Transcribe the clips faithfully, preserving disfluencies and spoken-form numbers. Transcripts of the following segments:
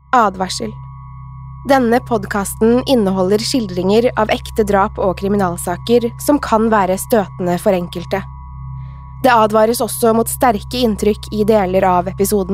Advarsel. Denne podcasten inneholder skildringer av ekte drap og kriminalsaker som kan være støtende for enkelte. Det advares også mot sterke inntrykk i deler av episoden.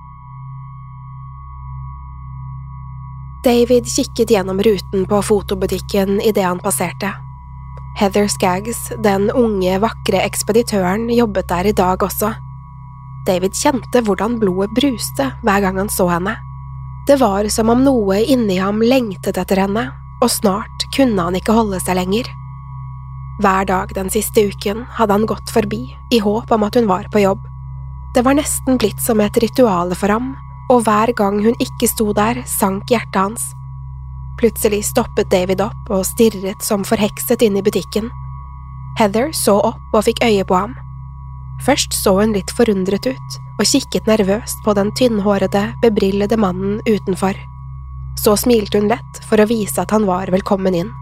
David kikket gjennom ruten på fotobutikken i det han passerte. Heather Skaggs, den unge, vakre ekspeditøren, jobbet der i dag også. David kjente hvordan blodet bruste hver gang han så henne. Det var som om noe inni ham lengtet etter henne, og snart kunne han ikke holde seg lenger. Hver dag den siste uken hadde han gått forbi, i håp om at hun var på jobb. Det var nesten blitt som et ritual for ham, og hver gang hun ikke sto der, sank hjertet hans. Plutselig stoppet David opp og stirret som forhekset inn i butikken. Heather så opp og fikk øye på ham. Først så hun litt forundret ut, og kikket nervøst på den tynnhårede, bebrillede mannen utenfor. Så smilte hun lett for å vise at han var velkommen inn.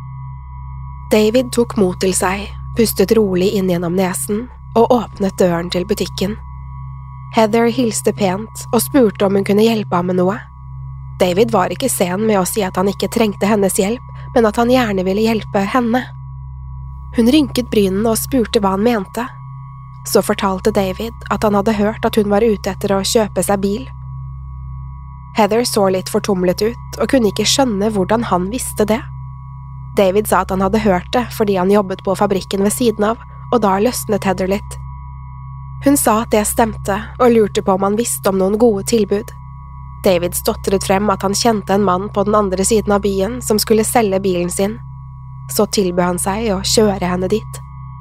David tok mot til seg, pustet rolig inn gjennom nesen, og åpnet døren til butikken. Heather hilste pent og spurte om hun kunne hjelpe ham med noe. David var ikke sen med å si at han ikke trengte hennes hjelp, men at han gjerne ville hjelpe henne. Hun rynket brynene og spurte hva han mente. Så fortalte David at han hadde hørt at hun var ute etter å kjøpe seg bil. Heather så litt fortumlet ut og kunne ikke skjønne hvordan han visste det. David sa at han hadde hørt det fordi han jobbet på fabrikken ved siden av, og da løsnet Heather litt. Hun sa at det stemte og lurte på om han visste om noen gode tilbud. David stotret frem at han kjente en mann på den andre siden av byen som skulle selge bilen sin. Så tilbød han seg å kjøre henne dit.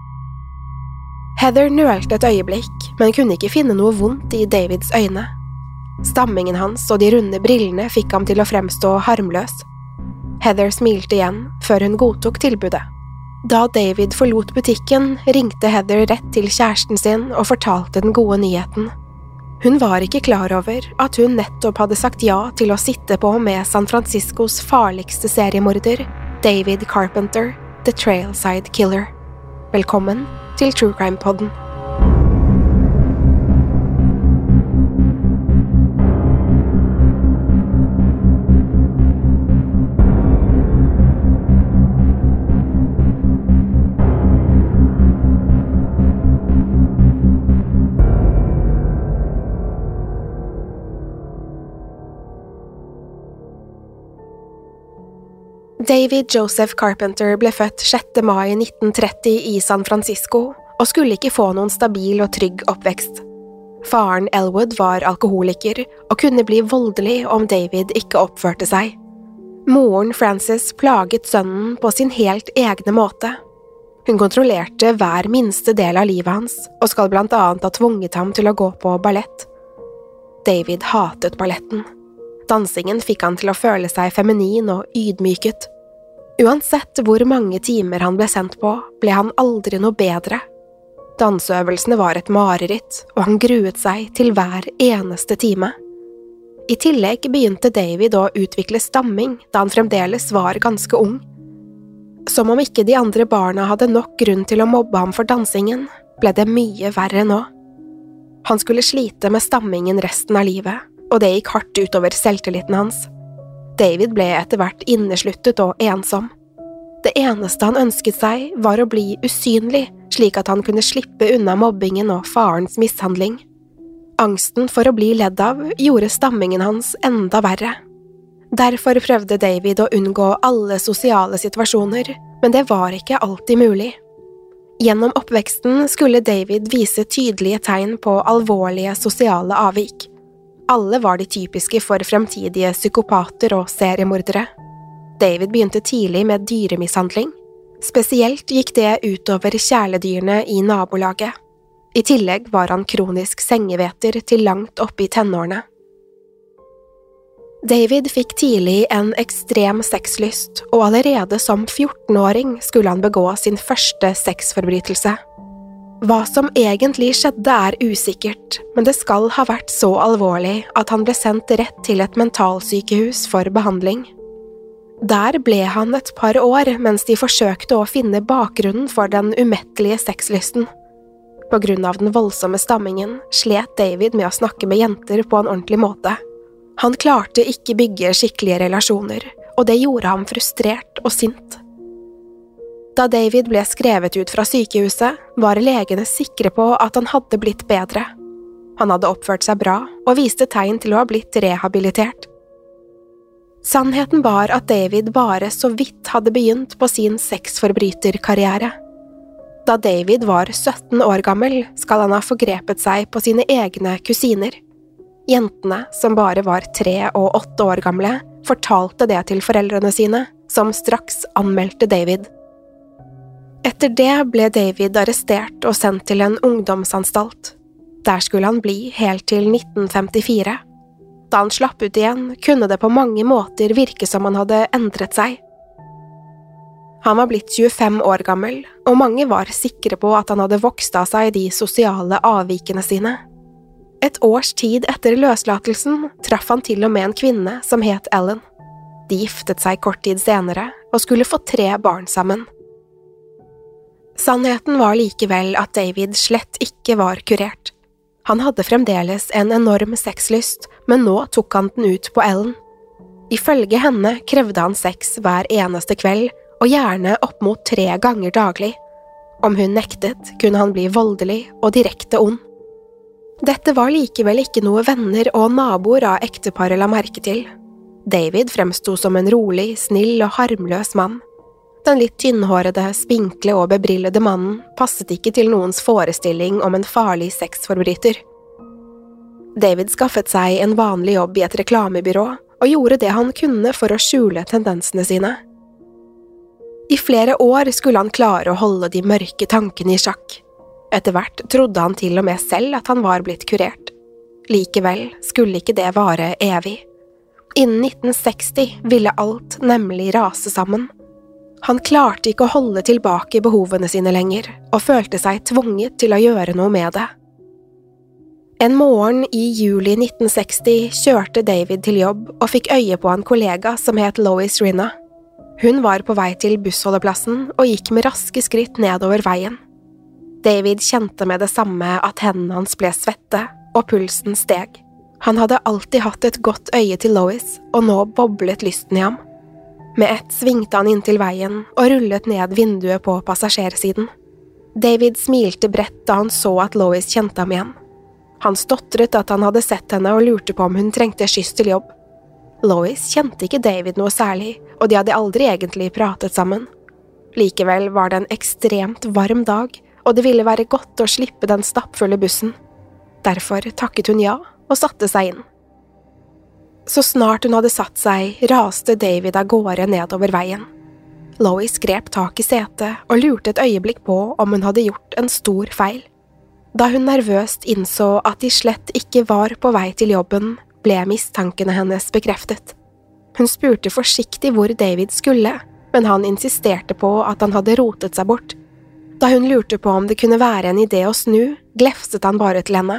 Heather nølte et øyeblikk, men kunne ikke finne noe vondt i Davids øyne. Stammingen hans og de runde brillene fikk ham til å fremstå harmløs. Heather smilte igjen, før hun godtok tilbudet. Da David forlot butikken, ringte Heather rett til kjæresten sin og fortalte den gode nyheten. Hun var ikke klar over at hun nettopp hadde sagt ja til å sitte på med San Franciscos farligste seriemorder, David Carpenter, The Trailside Killer. Velkommen til True Crime Podden. David Joseph Carpenter ble født sjette mai nitten tretti i San Francisco og skulle ikke få noen stabil og trygg oppvekst. Faren Elwood var alkoholiker og kunne bli voldelig om David ikke oppførte seg. Moren Frances plaget sønnen på sin helt egne måte. Hun kontrollerte hver minste del av livet hans og skal blant annet ha tvunget ham til å gå på ballett. David hatet balletten. Dansingen fikk han til å føle seg feminin og ydmyket. Uansett hvor mange timer han ble sendt på, ble han aldri noe bedre. Danseøvelsene var et mareritt, og han gruet seg til hver eneste time. I tillegg begynte David å utvikle stamming da han fremdeles var ganske ung. Som om ikke de andre barna hadde nok grunn til å mobbe ham for dansingen, ble det mye verre nå. Han skulle slite med stammingen resten av livet, og det gikk hardt utover selvtilliten hans. David ble etter hvert innesluttet og ensom. Det eneste han ønsket seg var å bli usynlig, slik at han kunne slippe unna mobbingen og farens mishandling. Angsten for å bli ledd av gjorde stammingen hans enda verre. Derfor prøvde David å unngå alle sosiale situasjoner, men det var ikke alltid mulig. Gjennom oppveksten skulle David vise tydelige tegn på alvorlige sosiale avvik. Alle var de typiske for fremtidige psykopater og seriemordere. David begynte tidlig med dyremishandling. Spesielt gikk det utover kjæledyrene i nabolaget. I tillegg var han kronisk sengeveter til langt opp i tenårene. David fikk tidlig en ekstrem sexlyst, og allerede som fjortenåring skulle han begå sin første sexforbrytelse. Hva som egentlig skjedde er usikkert, men det skal ha vært så alvorlig at han ble sendt rett til et mentalsykehus for behandling. Der ble han et par år mens de forsøkte å finne bakgrunnen for den umettelige sexlysten. På grunn av den voldsomme stammingen slet David med å snakke med jenter på en ordentlig måte. Han klarte ikke bygge skikkelige relasjoner, og det gjorde ham frustrert og sint. Da David ble skrevet ut fra sykehuset, var legene sikre på at han hadde blitt bedre. Han hadde oppført seg bra og viste tegn til å ha blitt rehabilitert. Sannheten var at David bare så vidt hadde begynt på sin sexforbryterkarriere. Da David var sytten år gammel, skal han ha forgrepet seg på sine egne kusiner. Jentene, som bare var tre og åtte år gamle, fortalte det til foreldrene sine, som straks anmeldte David. Etter det ble David arrestert og sendt til en ungdomsanstalt. Der skulle han bli helt til nitten femtifire. Da han slapp ut igjen, kunne det på mange måter virke som han hadde endret seg. Han var blitt tjuefem år gammel, og mange var sikre på at han hadde vokst av seg de sosiale avvikene sine. Et års tid etter løslatelsen traff han til og med en kvinne som het Ellen. De giftet seg kort tid senere og skulle få tre barn sammen. Sannheten var likevel at David slett ikke var kurert. Han hadde fremdeles en enorm sexlyst, men nå tok han den ut på Ellen. Ifølge henne krevde han sex hver eneste kveld, og gjerne opp mot tre ganger daglig. Om hun nektet, kunne han bli voldelig og direkte ond. Dette var likevel ikke noe venner og naboer av ekteparet la merke til. David fremsto som en rolig, snill og harmløs mann. Den litt tynnhårede, spinkle og bebrillede mannen passet ikke til noens forestilling om en farlig sexforbryter. David skaffet seg en vanlig jobb i et reklamebyrå og gjorde det han kunne for å skjule tendensene sine. I flere år skulle han klare å holde de mørke tankene i sjakk. Etter hvert trodde han til og med selv at han var blitt kurert. Likevel skulle ikke det vare evig. Innen nitten seksti ville alt nemlig rase sammen. Han klarte ikke å holde tilbake behovene sine lenger, og følte seg tvunget til å gjøre noe med det. En morgen i juli nitten seksti kjørte David til jobb og fikk øye på en kollega som het Lois Rinna. Hun var på vei til bussholdeplassen og gikk med raske skritt nedover veien. David kjente med det samme at hendene hans ble svette, og pulsen steg. Han hadde alltid hatt et godt øye til Lois, og nå boblet lysten i ham. Med ett svingte han inn til veien og rullet ned vinduet på passasjersiden. David smilte bredt da han så at Lois kjente ham igjen. Han stotret at han hadde sett henne og lurte på om hun trengte skyss til jobb. Lois kjente ikke David noe særlig, og de hadde aldri egentlig pratet sammen. Likevel var det en ekstremt varm dag, og det ville være godt å slippe den stappfulle bussen. Derfor takket hun ja og satte seg inn. Så snart hun hadde satt seg, raste David av gårde nedover veien. Lois grep tak i setet og lurte et øyeblikk på om hun hadde gjort en stor feil. Da hun nervøst innså at de slett ikke var på vei til jobben, ble mistankene hennes bekreftet. Hun spurte forsiktig hvor David skulle, men han insisterte på at han hadde rotet seg bort. Da hun lurte på om det kunne være en idé å snu, glefset han bare til henne.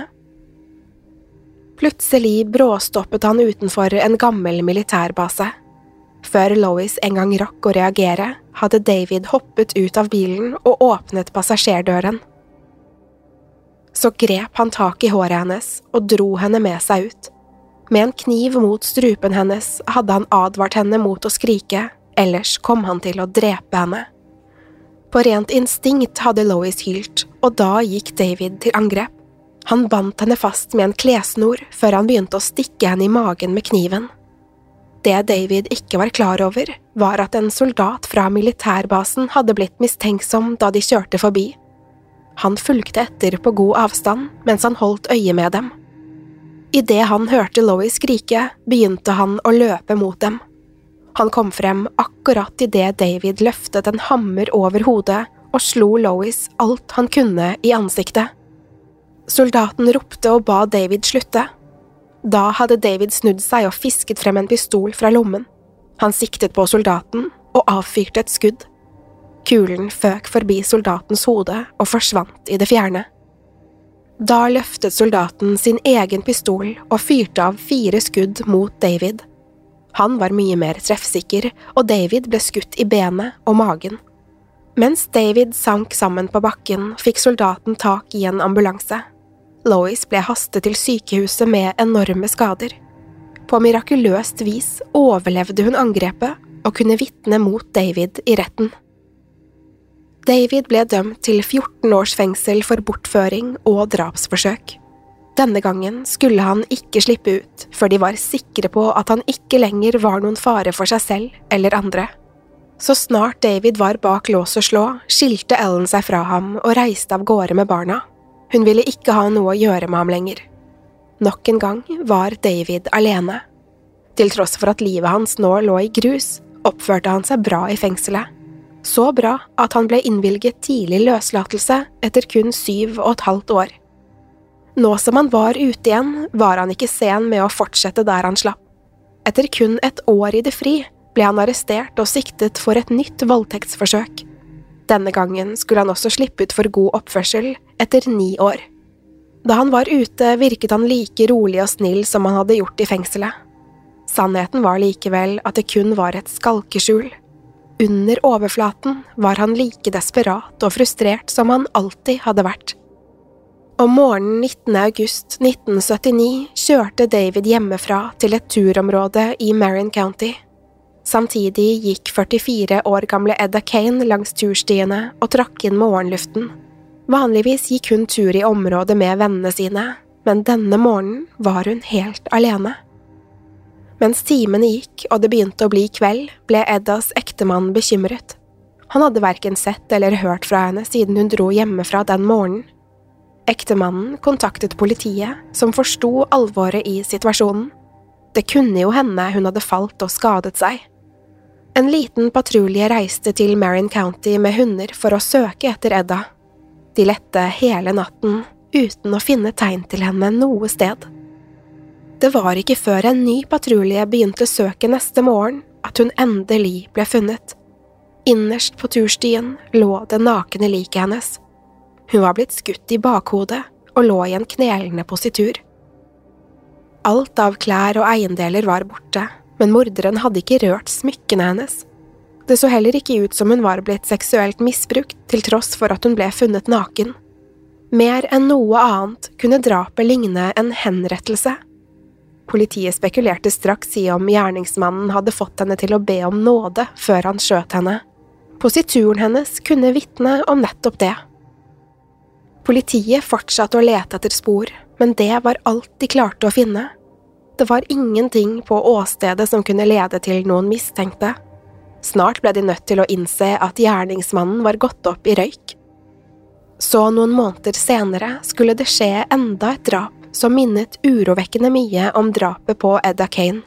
Plutselig bråstoppet han utenfor en gammel militærbase. Før Lois en gang rakk å reagere, hadde David hoppet ut av bilen og åpnet passasjerdøren. Så grep han tak i håret hennes og dro henne med seg ut. Med en kniv mot strupen hennes hadde han advart henne mot å skrike, ellers kom han til å drepe henne. På rent instinkt hadde Lois hylt, og da gikk David til angrep. Han bandt henne fast med en klesnor før han begynte å stikke henne i magen med kniven. Det David ikke var klar over, var at en soldat fra militærbasen hadde blitt mistenksom da de kjørte forbi. Han fulgte etter på god avstand mens han holdt øye med dem. I det han hørte Lois skrike, begynte han å løpe mot dem. Han kom frem akkurat i det David løftet en hammer over hodet og slo Lois alt han kunne i ansiktet. Soldaten ropte og ba David slutte. Da hadde David snudd seg og fisket frem en pistol fra lommen. Han siktet på soldaten og avfyrte et skudd. Kulen føk forbi soldatens hode og forsvant i det fjerne. Da løftet soldaten sin egen pistol og fyrte av fire skudd mot David. Han var mye mer treffsikker, og David ble skutt i benet og magen. Mens David sank sammen på bakken, fikk soldaten tak i en ambulanse. Lois ble hastet til sykehuset med enorme skader. På mirakuløst vis overlevde hun angrepet og kunne vitne mot David i retten. David ble dømt til fjorten års fengsel for bortføring og drapsforsøk. Denne gangen skulle han ikke slippe ut, før de var sikre på at han ikke lenger var noen fare for seg selv eller andre. Så snart David var bak lås og slå, skilte Ellen seg fra ham og reiste av gårde med barna. Hun ville ikke ha noe å gjøre med ham lenger. Nok en gang var David alene. Til tross for at livet hans nå lå i grus, oppførte han seg bra i fengselet. Så bra at han ble innvilget tidlig løslatelse etter kun syv og et halvt år. Nå som han var ute igjen, var han ikke sen med å fortsette der han slapp. Etter kun et år i det fri ble han arrestert og siktet for et nytt voldtektsforsøk. Denne gangen skulle han også slippe ut for god oppførsel etter ni år. Da han var ute, virket han like rolig og snill som han hadde gjort i fengselet. Sannheten var likevel at det kun var et skalkeskjul. Under overflaten var han like desperat og frustrert som han alltid hadde vært. Om morgenen nittende august nitten syttini kjørte David hjemmefra til et turområde i Marin County. Samtidig gikk førtifire år gamle Edda Kane langs turstiene og trakk inn morgenluften. Vanligvis gikk hun tur i området med vennene sine, men denne morgenen var hun helt alene. Mens timene gikk og det begynte å bli kveld, ble Eddas ektemann bekymret. Han hadde hverken sett eller hørt fra henne siden hun dro hjemmefra den morgenen. Ektemannen kontaktet politiet, som forsto alvoret i situasjonen. Det kunne jo hende hun hadde falt og skadet seg. En liten patrulje reiste til Marin County med hunder for å søke etter Edda. De lette hele natten, uten å finne tegn til henne noe sted. Det var ikke før en ny patrulje begynte søket neste morgen at hun endelig ble funnet. Innerst på turstien lå det nakne liket hennes. Hun var blitt skutt i bakhodet og lå i en knelende positur. Alt av klær og eiendeler var borte, men morderen hadde ikke rørt smykkene hennes. Det så heller ikke ut som hun var blitt seksuelt misbrukt til tross for at hun ble funnet naken. Mer enn noe annet kunne drapet ligne en henrettelse. Politiet spekulerte straks i om gjerningsmannen hadde fått henne til å be om nåde før han skjøt henne. Posituren hennes kunne vitne om nettopp det. Politiet fortsatte å lete etter spor, men det var alt de klarte å finne. Det var ingenting på åstedet som kunne lede til noen mistenkte. Snart ble de nødt til å innse at gjerningsmannen var gått opp i røyk. Så noen måneder senere skulle det skje enda et drap som minnet urovekkende mye om drapet på Edda Kane.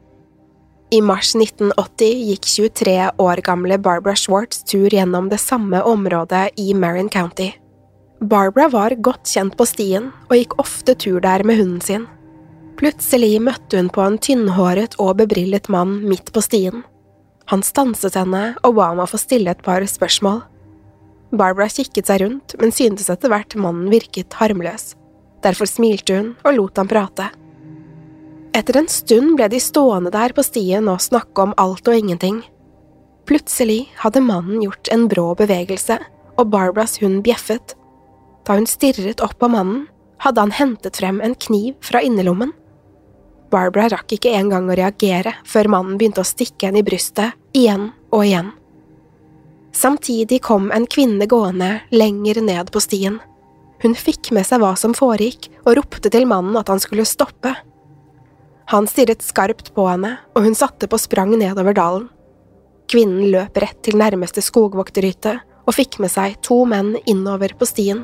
I mars nitten åtti gikk tjuetre år gamle Barbara Schwartz tur gjennom det samme området i Marin County. Barbara var godt kjent på stien og gikk ofte tur der med hunden sin. Plutselig møtte hun på en tynnhåret og bebrillet mann midt på stien. Han stanset henne og ba om å få stille et par spørsmål. Barbara kikket seg rundt, men syntes etter hvert mannen virket harmløs. Derfor smilte hun og lot ham prate. Etter en stund ble de stående der på stien og snakke om alt og ingenting. Plutselig hadde mannen gjort en brå bevegelse, og Barbaras hund bjeffet. Da hun stirret opp på mannen, hadde han hentet frem en kniv fra innerlommen. Barbara rakk ikke engang å reagere før mannen begynte å stikke henne i brystet igjen og igjen. Samtidig kom en kvinne gående lenger ned på stien. Hun fikk med seg hva som foregikk og ropte til mannen at han skulle stoppe. Han stirret skarpt på henne, og hun satte på sprang nedover dalen. Kvinnen løp rett til nærmeste skogvokterhytte og fikk med seg to menn innover på stien.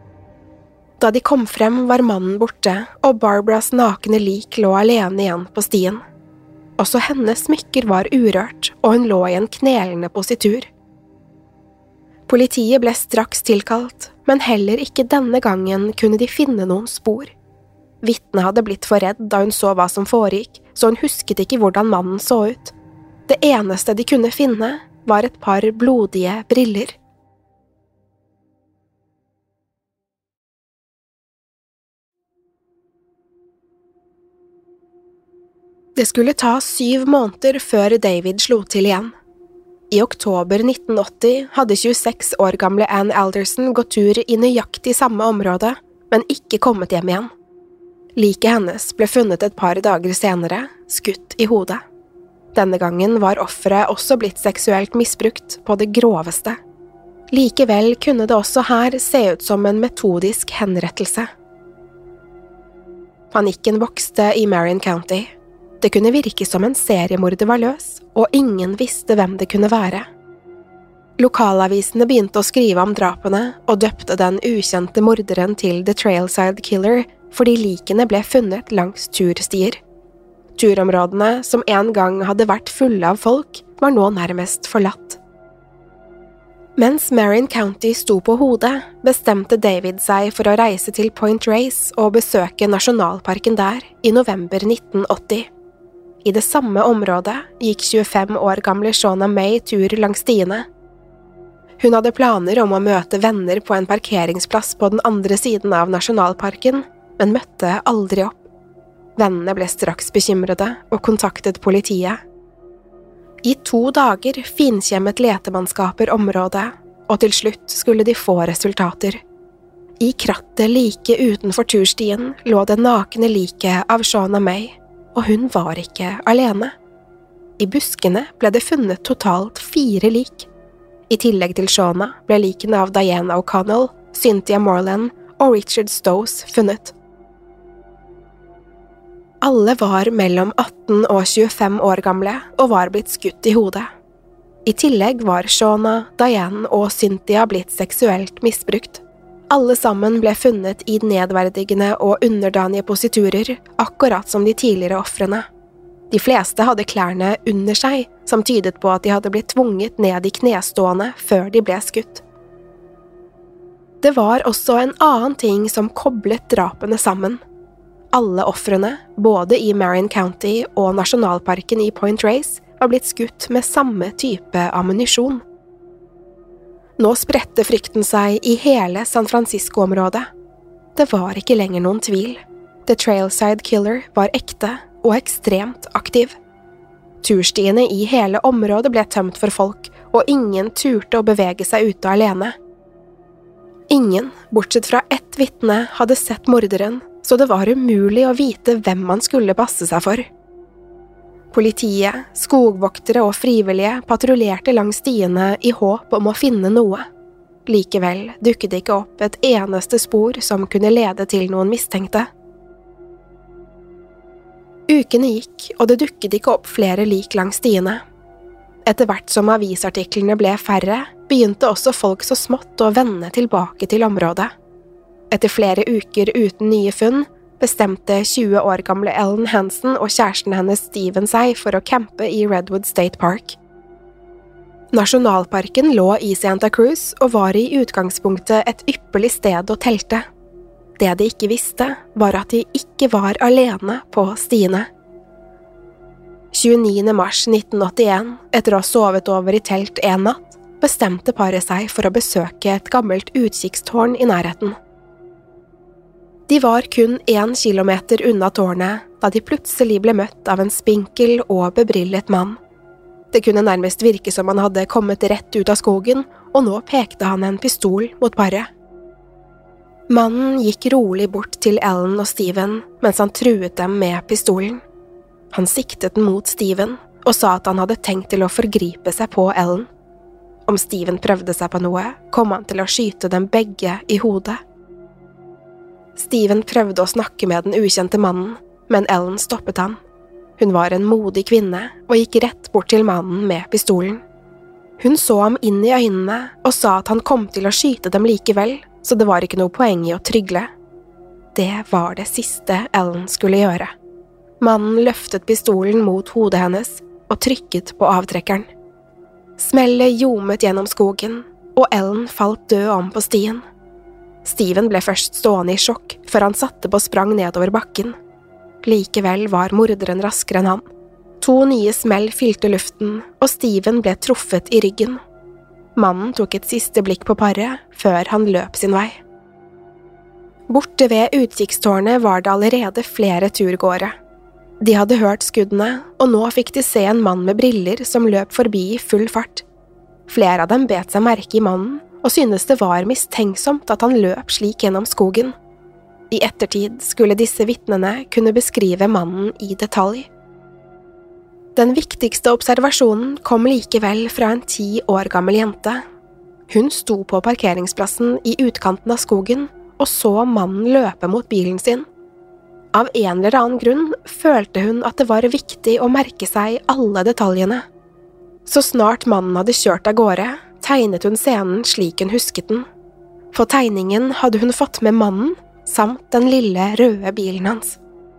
Da de kom frem var mannen borte, og Barbaras nakne lik lå alene igjen på stien. Også hennes smykker var urørt, og hun lå i en knelende positur. Politiet ble straks tilkalt, men heller ikke denne gangen kunne de finne noen spor. Vitnet hadde blitt for redd da hun så hva som foregikk, så hun husket ikke hvordan mannen så ut. Det eneste de kunne finne var et par blodige briller. Det skulle ta syv måneder før David slo til igjen. I oktober nitten åtti hadde tjueseks år gamle Ann Alderson gått tur i nøyaktig samme område, men ikke kommet hjem igjen. Liket hennes ble funnet et par dager senere, skutt i hodet. Denne gangen var offeret også blitt seksuelt misbrukt på det groveste. Likevel kunne det også her se ut som en metodisk henrettelse. Panikken vokste i Marion County. Det kunne virke som en seriemorder var løs, og ingen visste hvem det kunne være. Lokalavisene begynte å skrive om drapene og døpte den ukjente morderen til The Trailside Killer fordi likene ble funnet langs turstier. Turområdene, som en gang hadde vært fulle av folk, var nå nærmest forlatt. Mens Marion County sto på hodet, bestemte David seg for å reise til Point Reyes og besøke nasjonalparken der i november nitten åtti. I det samme området gikk tjuefem år gamle Shauna May tur langs stiene. Hun hadde planer om å møte venner på en parkeringsplass på den andre siden av nasjonalparken, men møtte aldri opp. Vennene ble straks bekymrede og kontaktet politiet. I to dager finkjemmet letemannskaper området, og til slutt skulle de få resultater. I krattet like utenfor turstien lå det nakne liket av Shauna May, og hun var ikke alene. I buskene ble det funnet totalt fire lik. I tillegg til Shauna ble likene av Diana O'Connell, Cynthia Moreland og Richard Stowes funnet. Alle var mellom atten og tjuefem år gamle og var blitt skutt i hodet. I tillegg var Shauna, Diane og Cynthia blitt seksuelt misbrukt. Alle sammen ble funnet i nedverdigende og underdanige positurer, akkurat som de tidligere offrene. De fleste hadde klærne under seg, som tydet på at de hadde blitt tvunget ned i knestående før de ble skutt. Det var også en annen ting som koblet drapene sammen. Alle offrene, både i Marion County og nasjonalparken i Point Reyes, var blitt skutt med samme type ammunisjon. Nå spredte frykten seg i hele San Francisco-området. Det var ikke lenger noen tvil. The Trailside Killer var ekte og ekstremt aktiv. Turstiene i hele området ble tømt for folk, og ingen turte å bevege seg ute alene. Ingen, bortsett fra ett vitne, hadde sett morderen, så det var umulig å vite hvem man skulle passe seg for. Politiet, skogvoktere og frivillige patruljerte langs stiene i håp om å finne noe. Likevel dukket det ikke opp et eneste spor som kunne lede til noen mistenkte. Ukene gikk, og det dukket ikke opp flere lik langs stiene. Etter hvert som avisartiklene ble færre, begynte også folk så smått å vende tilbake til området. Etter flere uker uten nye funn, bestemte tjue år gamle Ellen Hansen og kjæresten hennes Steven seg for å campe i Redwood State Park. Nasjonalparken lå i Santa Cruz og var i utgangspunktet et ypperlig sted å telte. Det de ikke visste, var at de ikke var alene på stiene. tjueniende mars nitten åttien, etter å ha sovet over i telt en natt, bestemte paret seg for å besøke et gammelt utkikkstårn i nærheten. De var kun en kilometer unna tårnet da de plutselig ble møtt av en spinkel og bebrillet mann. Det kunne nærmest virke som han hadde kommet rett ut av skogen, og nå pekte han en pistol mot paret. Mannen gikk rolig bort til Ellen og Steven mens han truet dem med pistolen. Han siktet den mot Steven og sa at han hadde tenkt til å forgripe seg på Ellen. Om Steven prøvde seg på noe, kom han til å skyte dem begge i hodet. Steven prøvde å snakke med den ukjente mannen, men Ellen stoppet han. Hun var en modig kvinne og gikk rett bort til mannen med pistolen. Hun så ham inn i øynene og sa at han kom til å skyte dem likevel, så det var ikke noe poeng i å trygle. Det var det siste Ellen skulle gjøre. Mannen løftet pistolen mot hodet hennes og trykket på avtrekkeren. Smellet ljomet gjennom skogen, og Ellen falt død om på stien. Steven ble først stående i sjokk før han satte på sprang nedover bakken. Likevel var morderen raskere enn han. To nye smell fylte luften, og Steven ble truffet i ryggen. Mannen tok et siste blikk på paret før han løp sin vei. Borte ved utkikkstårnet var det allerede flere turgåere. De hadde hørt skuddene, og nå fikk de se en mann med briller som løp forbi i full fart. Flere av dem bet seg merke i mannen, og syntes det var mistenksomt at han løp slik gjennom skogen. I ettertid skulle disse vitnene kunne beskrive mannen i detalj. Den viktigste observasjonen kom likevel fra en ti år gammel jente. Hun sto på parkeringsplassen i utkanten av skogen og så mannen løpe mot bilen sin. Av en eller annen grunn følte hun at det var viktig å merke seg alle detaljene. Så snart mannen hadde kjørt av gårde, tegnet hun scenen slik hun husket den. På tegningen hadde hun fått med mannen, samt den lille røde bilen hans.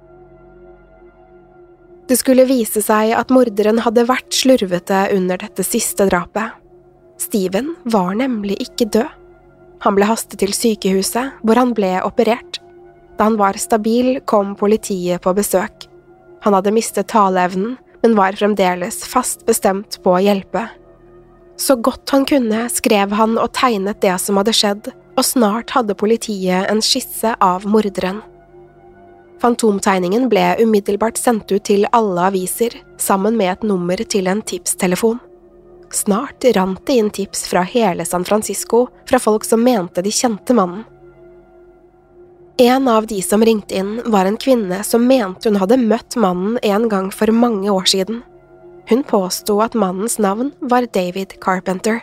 Det skulle vise seg at morderen hadde vært slurvete under dette siste drapet. Steven var nemlig ikke død. Han ble hastet til sykehuset, hvor han ble operert. Da han var stabil, kom politiet på besøk. Han hadde mistet taleevnen, men var fremdeles fast bestemt på å hjelpe. Så godt han kunne skrev han og tegnet det som hadde skjedd, og snart hadde politiet en skisse av morderen. Fantomtegningen ble umiddelbart sendt ut til alle aviser, sammen med et nummer til en tipstelefon. Snart rant det inn tips fra hele San Francisco, fra folk som mente de kjente mannen. En av de som ringte inn var en kvinne som mente hun hadde møtt mannen en gang for mange år siden. Hun påstod at mannens navn var David Carpenter.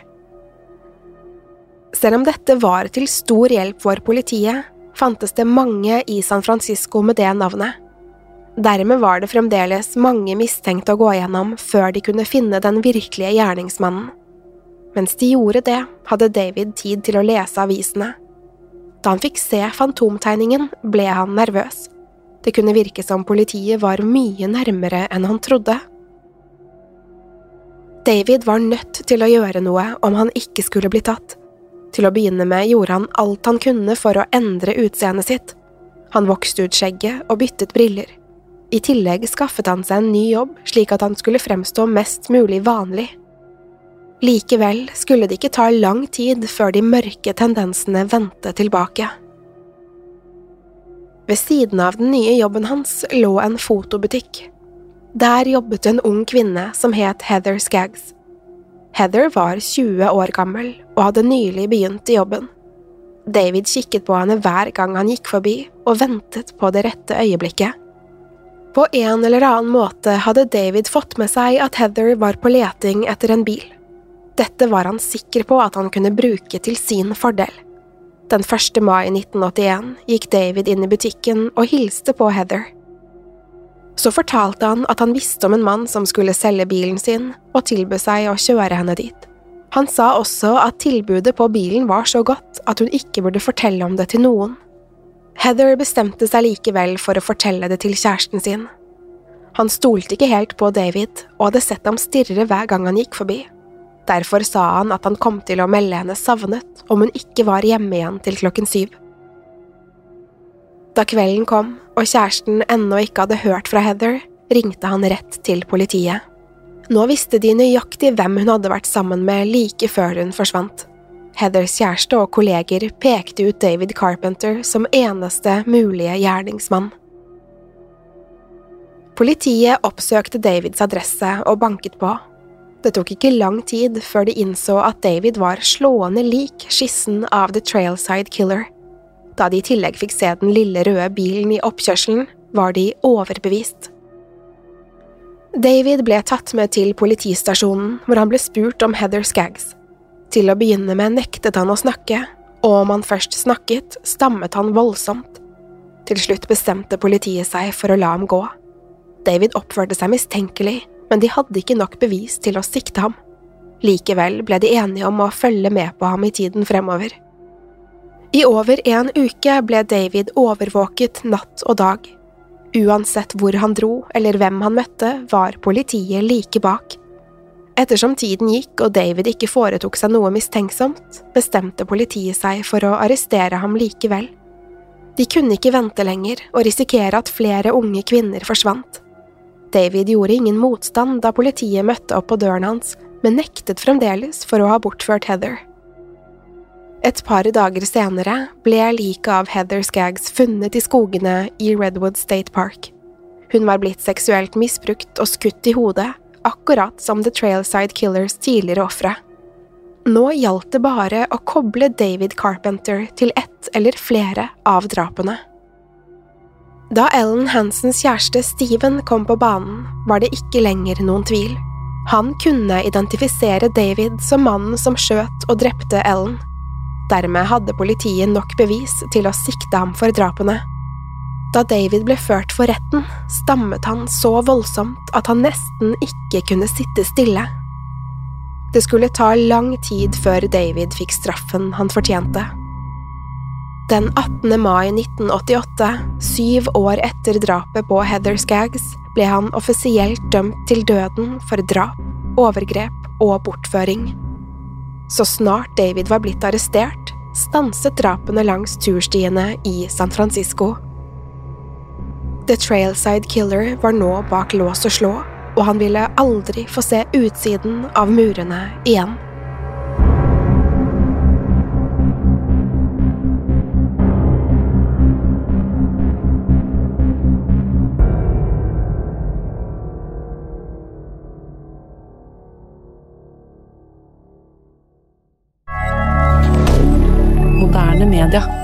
Selv om dette var til stor hjelp for politiet, fantes det mange i San Francisco med det navnet. Dermed var det fremdeles mange mistenkte å gå gjennom før de kunne finne den virkelige gjerningsmannen. Mens de gjorde det, hadde David tid til å lese avisene. Da han fikk se fantomtegningen, ble han nervøs. Det kunne virke som politiet var mye nærmere enn han trodde. David var nødt til å gjøre noe om han ikke skulle bli tatt. Til å begynne med gjorde han alt han kunne for å endre utseendet sitt. Han vokste ut skjegget og byttet briller. I tillegg skaffet han seg en ny jobb, slik at han skulle fremstå mest mulig vanlig. Likevel skulle det ikke ta lang tid før de mørke tendensene vendte tilbake. Ved siden av den nye jobben hans lå en fotobutikk. Der jobbet en ung kvinne som het Heather Skaggs. Heather var tjue år gammel og hadde nylig begynt i jobben. David kikket på henne hver gang han gikk forbi og ventet på det rette øyeblikket. På en eller annen måte hadde David fått med seg at Heather var på leting etter en bil. Dette var han sikker på at han kunne bruke til sin fordel. Den første mai nitten åttien gikk David inn i butikken og hilste på Heather. Så fortalte han at han visste om en mann som skulle selge bilen sin og tilbød seg å kjøre henne dit. Han sa også at tilbudet på bilen var så godt at hun ikke burde fortelle om det til noen. Heather bestemte seg likevel for å fortelle det til kjæresten sin. Han stolte ikke helt på David og hadde sett ham stirre hver gang han gikk forbi. Derfor sa han at han kom til å melde henne savnet om hun ikke var hjemme igjen til klokken syv. Da kvelden kom, og kjæresten ennå ikke hadde hørt fra Heather, ringte han rett til politiet. Nå visste de nøyaktig hvem hun hadde vært sammen med like før hun forsvant. Heathers kjæreste og kolleger pekte ut David Carpenter som eneste mulige gjerningsmann. Politiet oppsøkte Davids adresse og banket på. Det tok ikke lang tid før de innså at David var slående lik skissen av The Trailside Killer. Da de i tillegg fikk se den lille røde bilen i oppkjørselen, var de overbevist. David ble tatt med til politistasjonen, hvor han ble spurt om Heather Skaggs. Til å begynne med nektet han å snakke, og om han først snakket, stammet han voldsomt. Til slutt bestemte politiet seg for å la ham gå. David oppførte seg mistenkelig, men de hadde ikke nok bevis til å sikte ham. Likevel ble de enige om å følge med på ham i tiden fremover. I over en uke ble David overvåket natt og dag. Uansett hvor han dro eller hvem han møtte, var politiet like bak. Ettersom tiden gikk og David ikke foretok seg noe mistenksomt, bestemte politiet seg for å arrestere ham likevel. De kunne ikke vente lenger og risikere at flere unge kvinner forsvant. David gjorde ingen motstand da politiet møtte opp på døren hans, men nektet fremdeles for å ha bortført Heather. Et par dager senere ble liket av Heather Skaggs funnet i skogene i Redwood State Park. Hun var blitt seksuelt misbrukt og skutt i hodet, akkurat som The Trailside Killers tidligere ofre. Nå gjaldt det bare å koble David Carpenter til ett eller flere av drapene. Da Ellen Hansens kjæreste Steven kom på banen, var det ikke lenger noen tvil. Han kunne identifisere David som mannen som skjøt og drepte Ellen. Dermed hadde politiet nok bevis til å sikte ham for drapene. Da David ble ført for retten, stammet han så voldsomt at han nesten ikke kunne sitte stille. Det skulle ta lang tid før David fikk straffen han fortjente. Den attende mai nitten åttiåtte, syv år etter drapet på Heather Skaggs, ble han offisielt dømt til døden for drap, overgrep og bortføring. Så snart David var blitt arrestert, stanset drapene langs turstiene i San Francisco. The Trailside Killer var nå bak lås og slå, og han ville aldri få se utsiden av murene igjen. Moderne media.